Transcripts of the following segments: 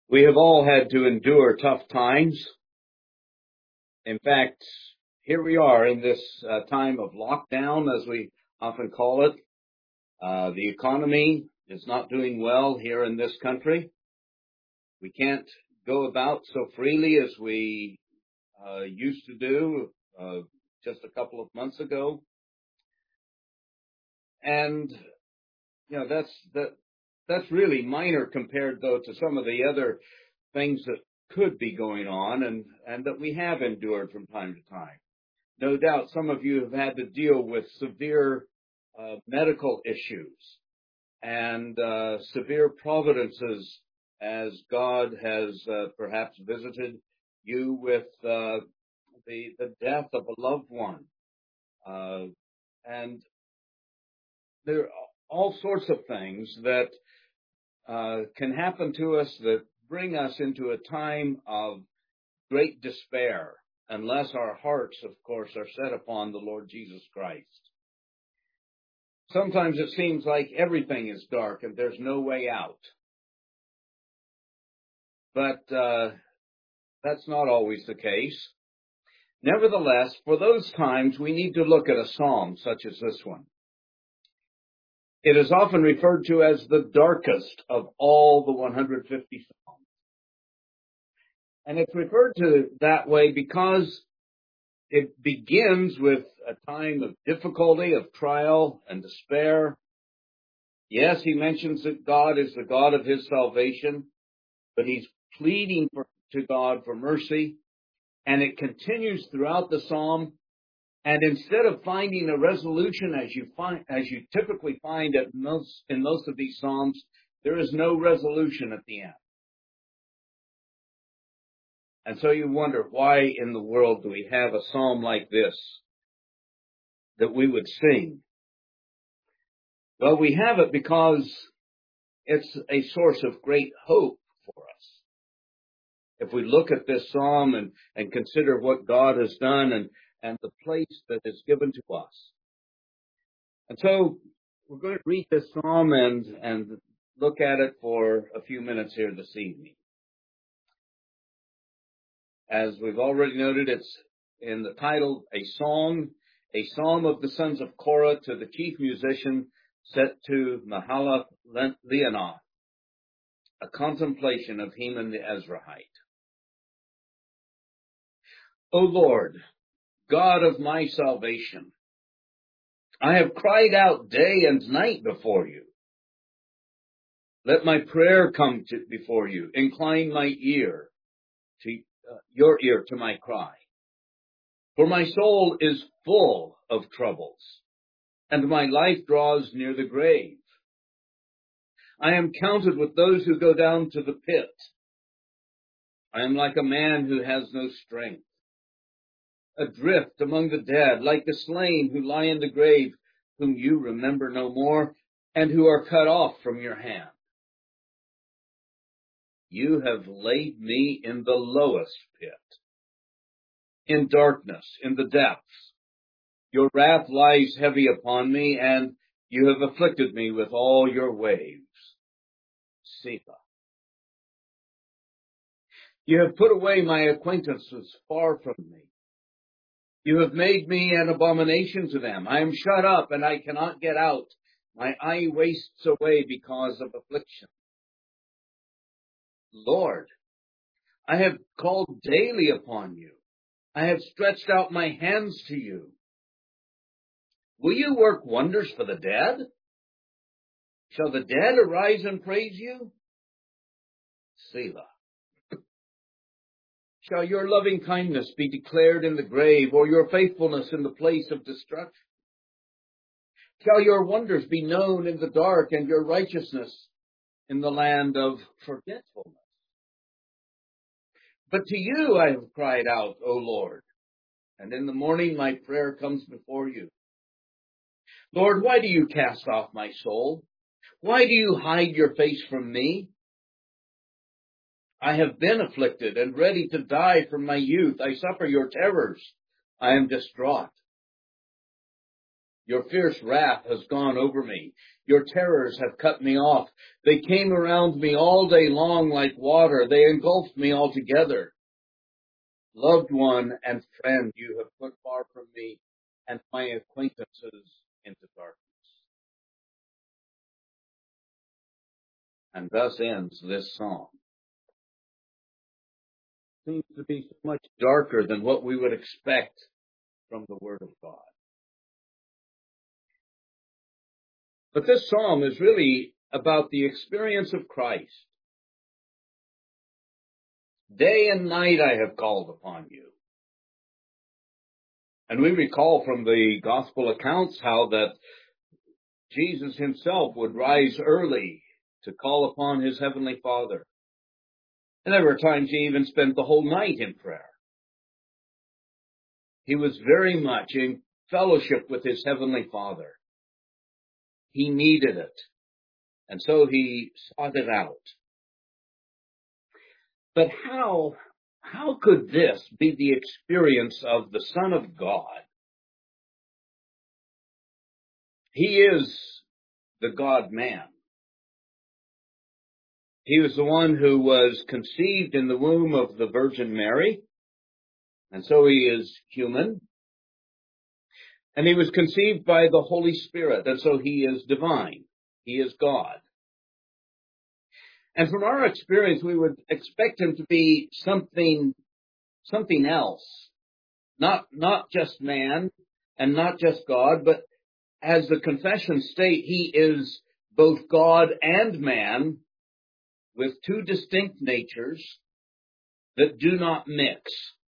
We have all had to endure tough times. In fact, here we are in this time of lockdown, as we often call it. The economy is not doing well here in this country. We can't go about so freely as we used to do just a couple of months ago. And, that's really minor compared, though, to some of the other things that could be going on and that we have endured from time to time. No doubt some of you have had to deal with severe medical issues and severe providences as God has perhaps visited you with the death of a loved one. And there are all sorts of things that can happen to us that bring us into a time of great despair, unless our hearts, of course, are set upon the Lord Jesus Christ. Sometimes it seems like everything is dark and there's no way out. But that's not always the case. Nevertheless, for those times, we need to look at a psalm such as this one. It is often referred to as the darkest of all the 150 psalms. And it's referred to that way because it begins with a time of difficulty, of trial and despair. Yes, he mentions that God is the God of his salvation, but he's pleading to God for mercy. And it continues throughout the psalm. And instead of finding a resolution, as you typically find in most of these psalms, there is no resolution at the end. And so you wonder, why in the world do we have a psalm like this that we would sing? Well, we have it because it's a source of great hope for us. If we look at this psalm and consider what God has done and the place that is given to us. And so we're going to read this psalm and look at it for a few minutes here this evening. As we've already noted, it's in the title, a psalm of the sons of Korah to the chief musician, set to Mahalath Leannoth, a contemplation of Heman the Ezrahite. O Lord, God of my salvation, I have cried out day and night before you. Let my prayer come before you. Incline my ear to your ear to my cry. For my soul is full of troubles, and my life draws near the grave. I am counted with those who go down to the pit. I am like a man who has no strength, adrift among the dead, like the slain who lie in the grave, whom you remember no more, and who are cut off from your hand. You have laid me in the lowest pit, in darkness, in the depths. Your wrath lies heavy upon me, and you have afflicted me with all your waves. Selah. You have put away my acquaintances far from me. You have made me an abomination to them. I am shut up, and I cannot get out. My eye wastes away because of affliction. Lord, I have called daily upon you. I have stretched out my hands to you. Will you work wonders for the dead? Shall the dead arise and praise you? Selah. Shall your loving kindness be declared in the grave, or your faithfulness in the place of destruction? Shall your wonders be known in the dark, and your righteousness in the land of forgetfulness? But to you I have cried out, O Lord, and in the morning my prayer comes before you. Lord, why do you cast off my soul? Why do you hide your face from me? I have been afflicted and ready to die from my youth. I suffer your terrors. I am distraught. Your fierce wrath has gone over me. Your terrors have cut me off. They came around me all day long like water. They engulfed me altogether. Loved one and friend, you have put far from me, and my acquaintances into darkness. And thus ends this psalm. Seems to be so much darker than what we would expect from the Word of God. But this psalm is really about the experience of Christ. Day and night I have called upon you. And we recall from the gospel accounts how that Jesus himself would rise early to call upon his heavenly Father. And there were times he even spent the whole night in prayer. He was very much in fellowship with his heavenly Father. He needed it. And so he sought it out. But how could this be the experience of the Son of God? He is the God-man. He was the one who was conceived in the womb of the Virgin Mary, and so he is human. And he was conceived by the Holy Spirit, and so he is divine. He is God. And from our experience, we would expect him to be something else. Not just man and not just God, but as the confessions state, he is both God and man with two distinct natures that do not mix.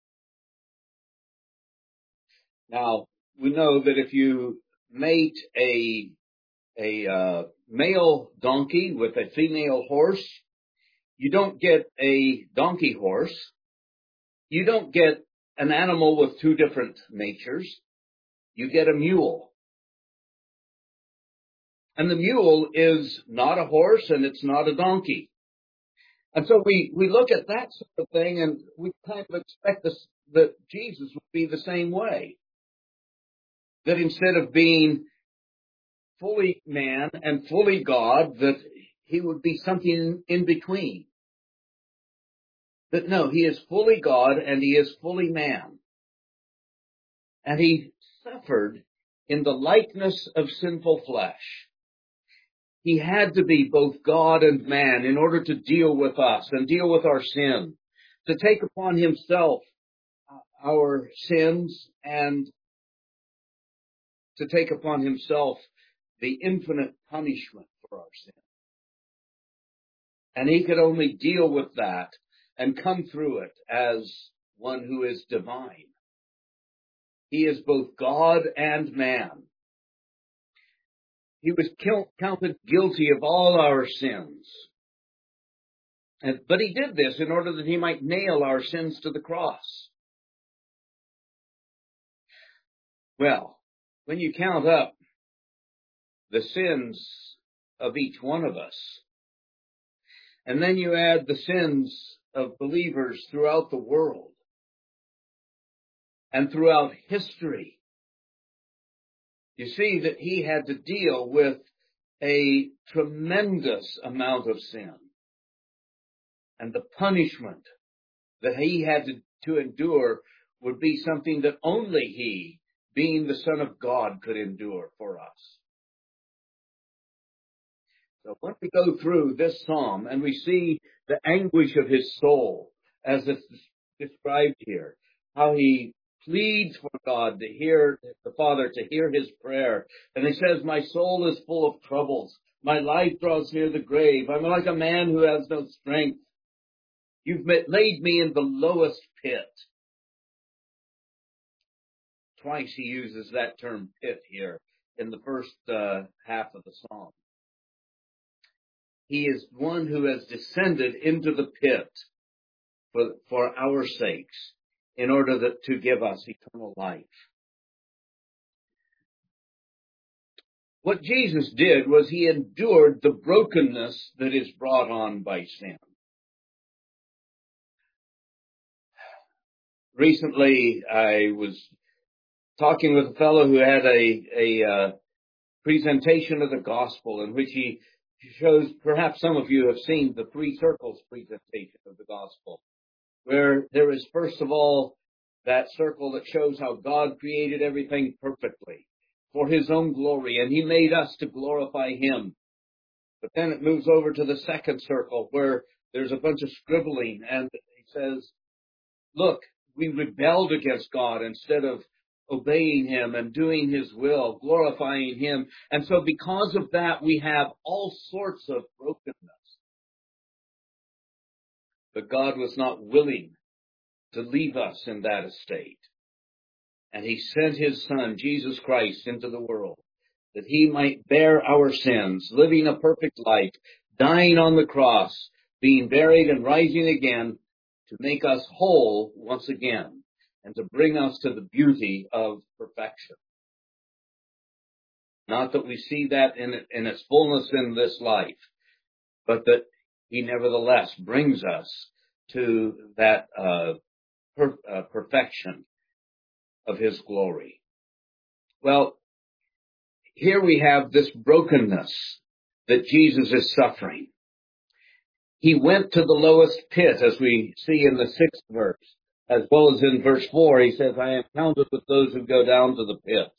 Now, we know that if you mate a male donkey with a female horse, you don't get a donkey horse. You don't get an animal with two different natures. You get a mule. And the mule is not a horse and it's not a donkey. And so we look at that sort of thing and we kind of expect that Jesus would be the same way. That instead of being fully man and fully God, that he would be something in between. That no, he is fully God and he is fully man. And he suffered in the likeness of sinful flesh. He had to be both God and man in order to deal with us and deal with our sin, to take upon himself our sins and to take upon himself the infinite punishment for our sin. And he could only deal with that and come through it as one who is divine. He is both God and man. He was counted guilty of all our sins. But he did this in order that he might nail our sins to the cross. Well, when you count up the sins of each one of us, and then you add the sins of believers throughout the world and throughout history, you see that he had to deal with a tremendous amount of sin. And the punishment that he had to endure would be something that only he, being the Son of God, could endure for us. So when we go through this psalm and we see the anguish of his soul, as it's described here, how he pleads for God to hear, the Father to hear his prayer. And he says, my soul is full of troubles. My life draws near the grave. I'm like a man who has no strength. You've laid me in the lowest pit. Twice he uses that term pit here in the first half of the psalm. He is one who has descended into the pit for our sakes in order to give us eternal life. What Jesus did was he endured the brokenness that is brought on by sin. Recently, I was talking with a fellow who had a presentation of the gospel in which he shows, perhaps some of you have seen the three circles presentation of the gospel, where there is first of all that circle that shows how God created everything perfectly for his own glory, and he made us to glorify him. But then it moves over to the second circle where there's a bunch of scribbling, and he says, look, we rebelled against God instead of obeying him and doing his will, glorifying him. And so because of that, we have all sorts of brokenness. But God was not willing to leave us in that estate. And he sent his Son, Jesus Christ, into the world that he might bear our sins, living a perfect life, dying on the cross, being buried and rising again to make us whole once again and to bring us to the beauty of perfection. Not that we see that in its fullness in this life, but that he nevertheless brings us to that perfection of his glory. Well, here we have this brokenness that Jesus is suffering. He went to the lowest pit, as we see in the 6th verse, as well as in verse 4. He says, I am counted with those who go down to the pit.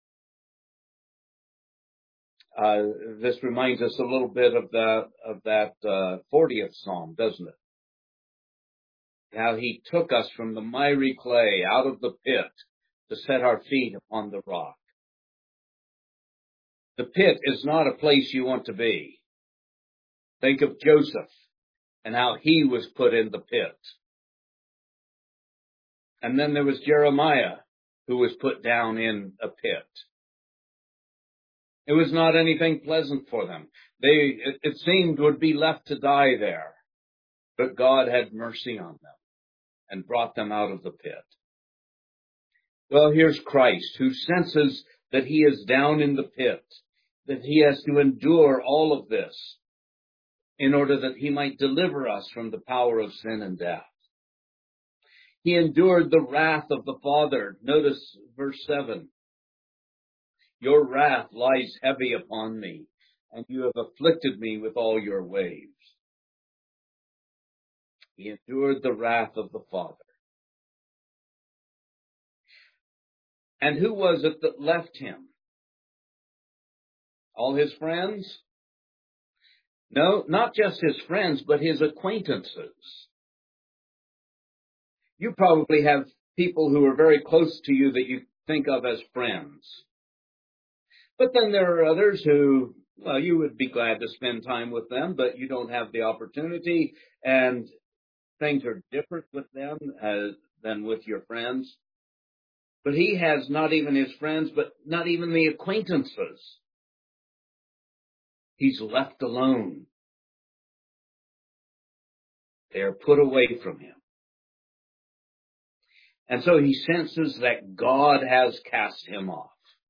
This reminds us a little bit of that 40th Psalm, doesn't it? How he took us from the miry clay out of the pit to set our feet upon the rock. The pit is not a place you want to be. Think of Joseph and how he was put in the pit. And then there was Jeremiah, who was put down in a pit. It was not anything pleasant for them. It seemed, would be left to die there. But God had mercy on them and brought them out of the pit. Well, here's Christ, who senses that he is down in the pit, that he has to endure all of this in order that he might deliver us from the power of sin and death. He endured the wrath of the Father. Notice verse 7. Your wrath lies heavy upon me, and you have afflicted me with all your waves. He endured the wrath of the Father. And who was it that left him? All his friends? No, not just his friends, but his acquaintances. You probably have people who are very close to you that you think of as friends. But then there are others who, well, you would be glad to spend time with them, but you don't have the opportunity, and things are different with them than with your friends. But he has not even his friends, but not even the acquaintances. He's left alone. They are put away from him. And so he senses that God has cast him off.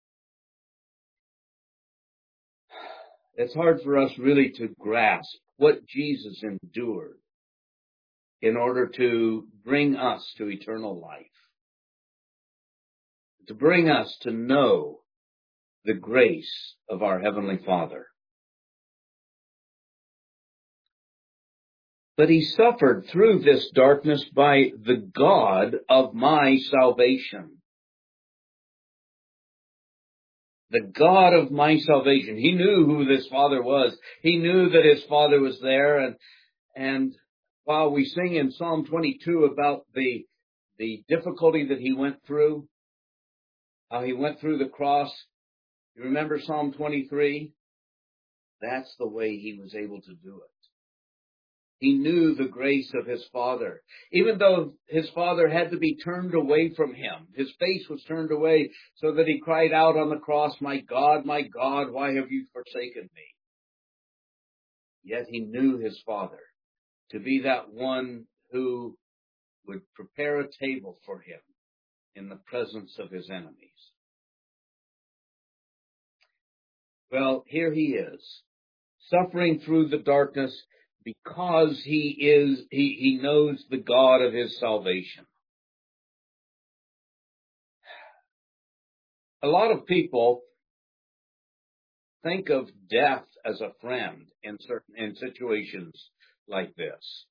It's hard for us really to grasp what Jesus endured in order to bring us to eternal life, to bring us to know the grace of our Heavenly Father. But he suffered through this darkness by the God of my salvation. The God of my salvation. He knew who this Father was. He knew that his Father was there. And while we sing in Psalm 22 about the difficulty that he went through, how he went through the cross, you remember Psalm 23? That's the way he was able to do it. He knew the grace of his Father. Even though his Father had to be turned away from him, his face was turned away so that he cried out on the cross, my God, why have you forsaken me? Yet he knew his Father to be that one who would prepare a table for him in the presence of his enemies. Well, here he is, suffering through the darkness, because he knows the God of his salvation. A lot of people think of death as a friend in situations like this.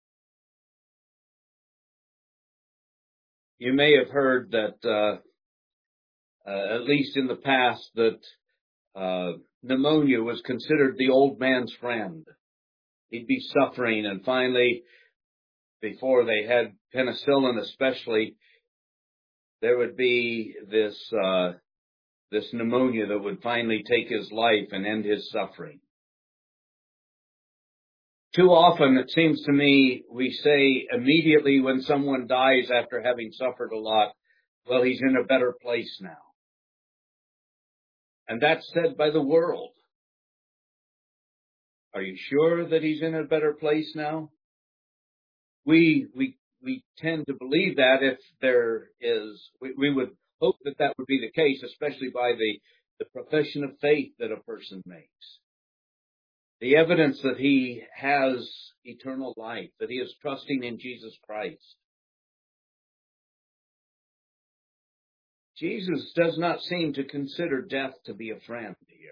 You may have heard that, at least in the past, that pneumonia was considered the old man's friend. He'd be suffering, and finally, before they had penicillin especially, there would be this pneumonia that would finally take his life and end his suffering. Too often, it seems to me, we say immediately when someone dies after having suffered a lot, well, he's in a better place now. And that's said by the world. Are you sure that he's in a better place now? We tend to believe that if there is, we would hope that that would be the case, especially by the profession of faith that a person makes. The evidence that he has eternal life, that he is trusting in Jesus Christ. Jesus does not seem to consider death to be a friend here.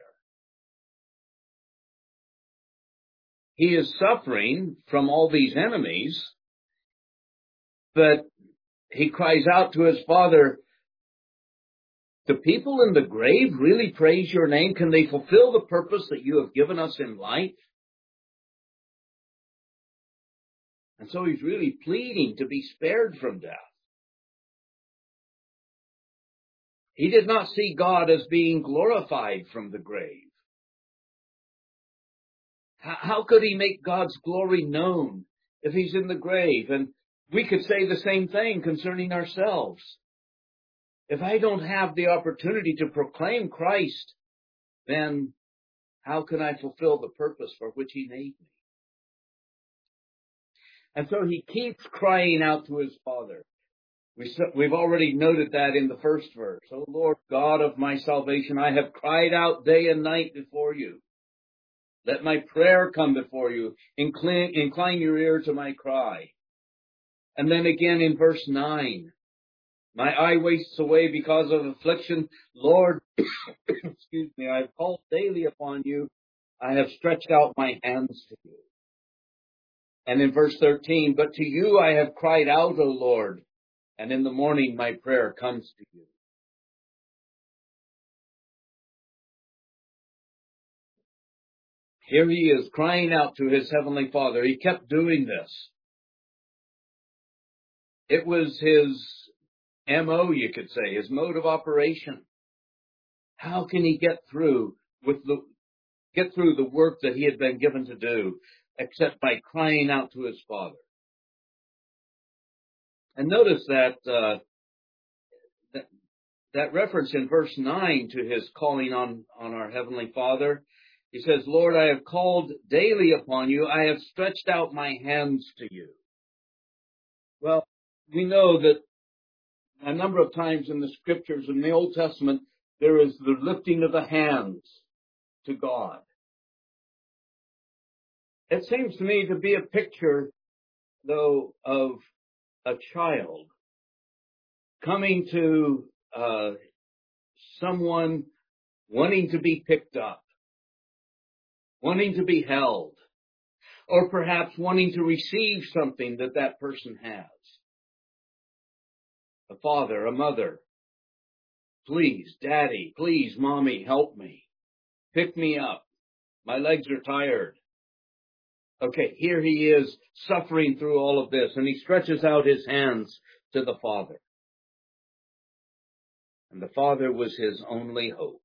He is suffering from all these enemies, but he cries out to his Father, "The people in the grave really praise your name. Can they fulfill the purpose that you have given us in life?" And so he's really pleading to be spared from death. He did not see God as being glorified from the grave. How could he make God's glory known if he's in the grave? And we could say the same thing concerning ourselves. If I don't have the opportunity to proclaim Christ, then how can I fulfill the purpose for which he made me? And so he keeps crying out to his Father. We've already noted that in the first verse. "O Lord God of my salvation, I have cried out day and night before you. Let my prayer come before you. Incline your ear to my cry." And then again in verse 9, "My eye wastes away because of affliction. Lord," excuse me, "I have called daily upon you. I have stretched out my hands to you." And in verse 13, "But to you I have cried out, O Lord, and in the morning my prayer comes to you." Here he is crying out to his heavenly Father. He kept doing this. It was his MO, you could say, his mode of operation. How can he get through the work that he had been given to do, except by crying out to his Father? And notice that reference in verse 9 to his calling on our Heavenly Father. He says, "Lord, I have called daily upon you. I have stretched out my hands to you." Well, we know that a number of times in the scriptures in the Old Testament, there is the lifting of the hands to God. It seems to me to be a picture, though, of a child coming to someone wanting to be picked up, wanting to be held, or perhaps wanting to receive something that person has. A father, a mother. "Please, Daddy, please, Mommy, help me. Pick me up. My legs are tired." Okay, here he is suffering through all of this, and he stretches out his hands to the Father. And the Father was his only hope.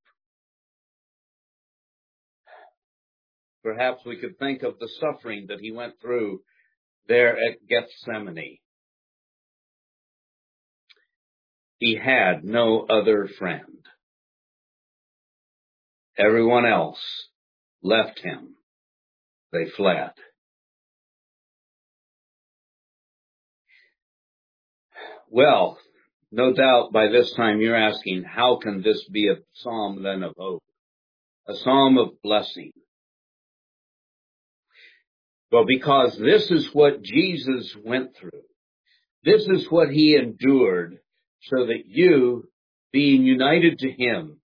Perhaps we could think of the suffering that he went through there at Gethsemane. He had no other friend. Everyone else left him. They fled. Well, no doubt by this time you're asking, how can this be a psalm then of hope? A psalm of blessing? Well, because this is what Jesus went through. This is what he endured so that you being united to Him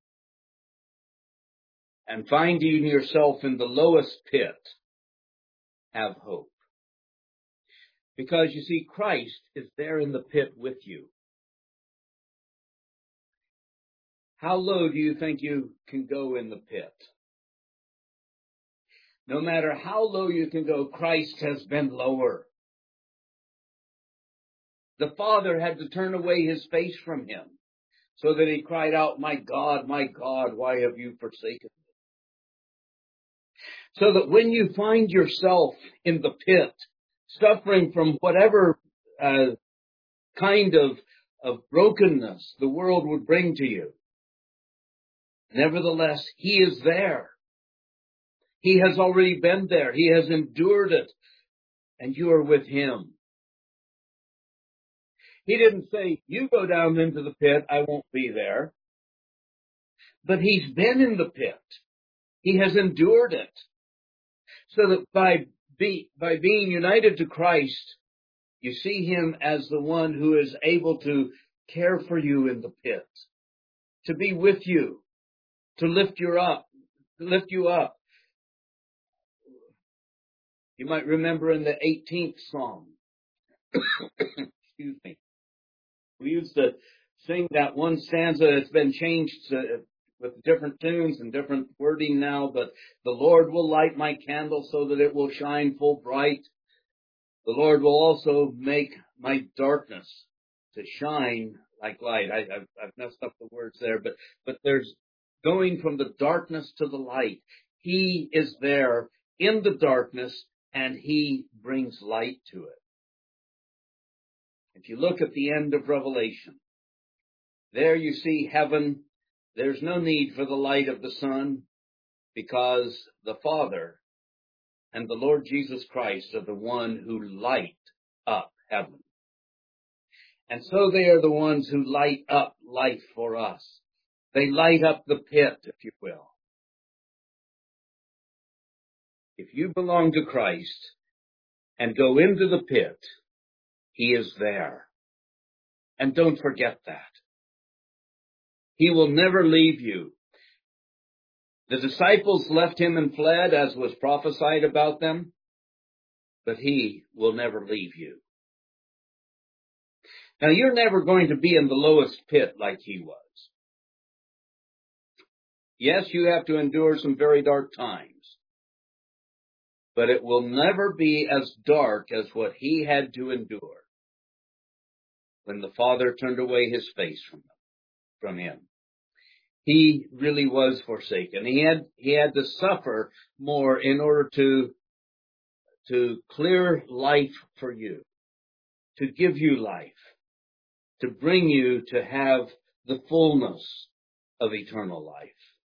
and finding yourself in the lowest pit, have hope. Because you see, Christ is there in the pit with you. How low do you think you can go in the pit? No matter how low you can go, Christ has been lower. The Father had to turn away His face from Him so that He cried out, my God, why have you forsaken me? So that when you find yourself in the pit, suffering from whatever kind of brokenness the world would bring to you, nevertheless, He is there. He has already been there. He has endured it, and you are with Him. He didn't say, you go down into the pit, I won't be there. But He's been in the pit. He has endured it. So that by being united to Christ, you see Him as the one who is able to care for you in the pit, to be with you, to lift you up. You might remember in the 18th Psalm, excuse me, we used to sing that one stanza. It's been changed with different tunes and different wording now, but the Lord will light my candle so that it will shine full bright. The Lord will also make my darkness to shine like light. I've messed up the words there, but there's going from the darkness to the light. He is there in the darkness and He brings light to it. If you look at the end of Revelation, there you see heaven. There's no need for the light of the sun because the Father and the Lord Jesus Christ are the one who light up heaven. And so they are the ones who light up life for us. They light up the pit, if you will. If you belong to Christ and go into the pit, He is there. And don't forget that. He will never leave you. The disciples left Him and fled, as was prophesied about them, but He will never leave you. Now, you're never going to be in the lowest pit like He was. Yes, you have to endure some very dark times, but it will never be as dark as what He had to endure when the Father turned away His face from Him. He really was forsaken. He had to suffer more in order to clear life for you, to give you life, to bring you to have the fullness of eternal life.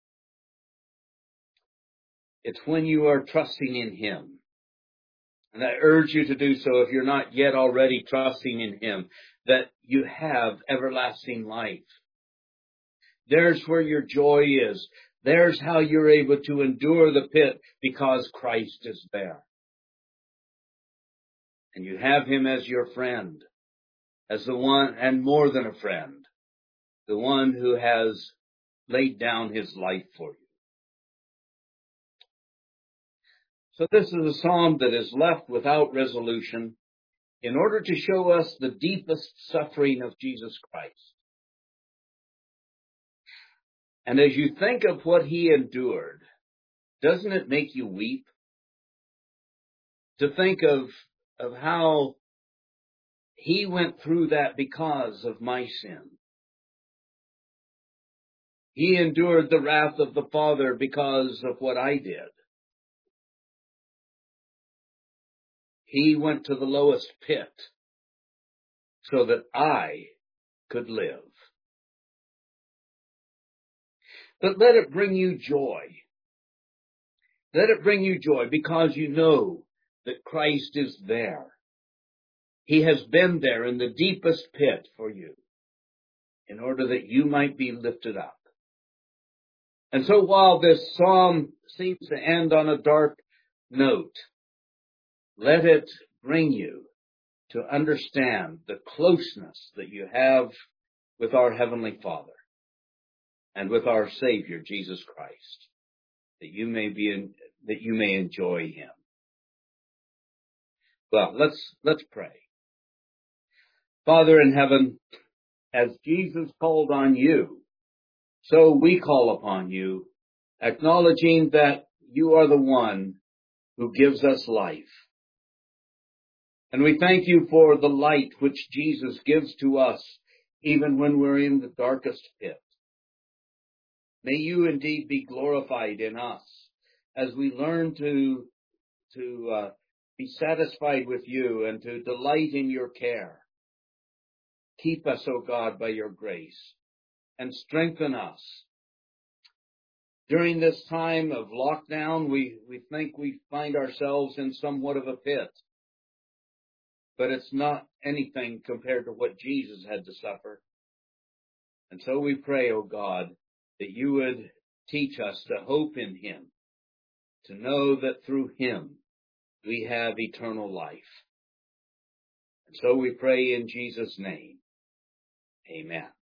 It's when you are trusting in Him. And I urge you to do so if you're not yet already trusting in Him, that you have everlasting life. There's where your joy is. There's how you're able to endure the pit because Christ is there. And you have Him as your friend, as the one, and more than a friend, the one who has laid down His life for you. So this is a psalm that is left without resolution in order to show us the deepest suffering of Jesus Christ. And as you think of what He endured, doesn't it make you weep? To think of how He went through that because of my sin. He endured the wrath of the Father because of what I did. He went to the lowest pit so that I could live. But let it bring you joy. Let it bring you joy because you know that Christ is there. He has been there in the deepest pit for you in order that you might be lifted up. And so while this psalm seems to end on a dark note, let it bring you to understand the closeness that you have with our Heavenly Father. and with our Savior, Jesus Christ, that you may enjoy him. Well, let's pray. Father in heaven, as Jesus called on you, so we call upon you, acknowledging that you are the one who gives us life. And we thank you for the light which Jesus gives to us, even when we're in the darkest pit. May you indeed be glorified in us as we learn to be satisfied with you and to delight in your care. Keep us, O God, by your grace, and strengthen us. During this time of lockdown, we think we find ourselves in somewhat of a pit. But it's not anything compared to what Jesus had to suffer. And so we pray, O God, that you would teach us to hope in him, to know that through him we have eternal life. And so we pray in Jesus' name. Amen.